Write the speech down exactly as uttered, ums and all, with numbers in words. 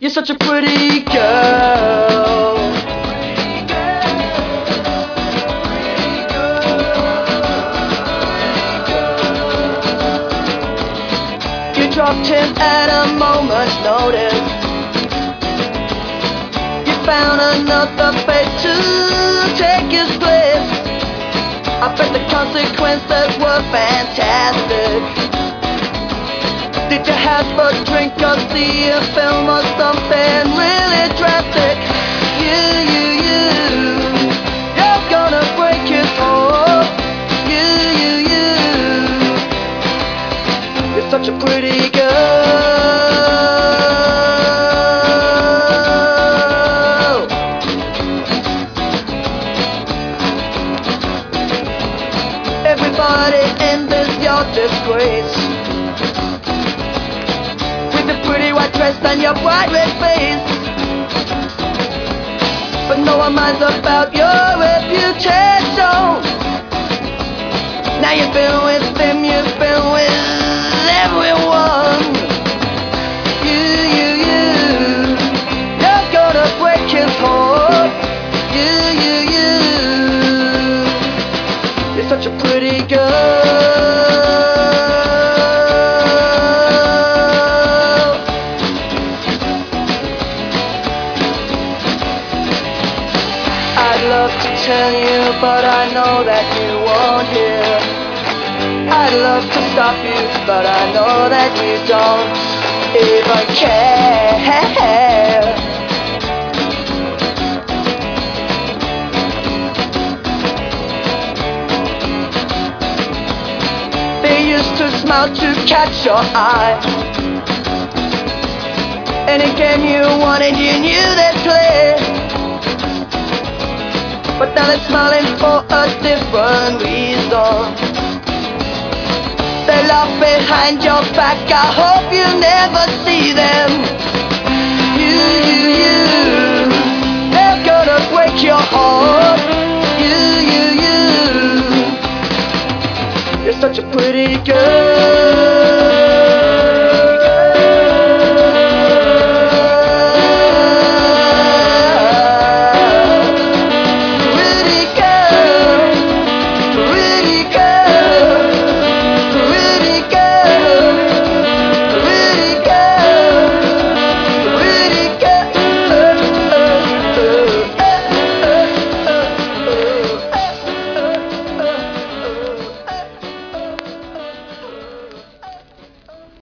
You're such a pretty girl. You dropped him at a moment's notice. You found another babe to take his place. I bet the consequences were fantastic. Did you have a drink or see a film or something really drastic? You, you, you, you're gonna break his heart. You, you, you, you're such a pretty girl. Everybody in this your disgrace. Pretty white dress and your bright red face, but no one minds about your reputation. Now you've been with them, you've been with everyone. You, you, you, you're gonna break his heart. You, you, you, you're such a pretty girl. I'd love to tell you, but I know that you won't hear. I'd love to stop you, but I know that you don't even care. They used to smile to catch your eye. Any game you wanted, you knew they'd play. But now they're smiling for a different reason. They laugh behind your back, I hope you never see them. You, you, you, they're gonna break your heart. You, you, you, you're such a pretty girl.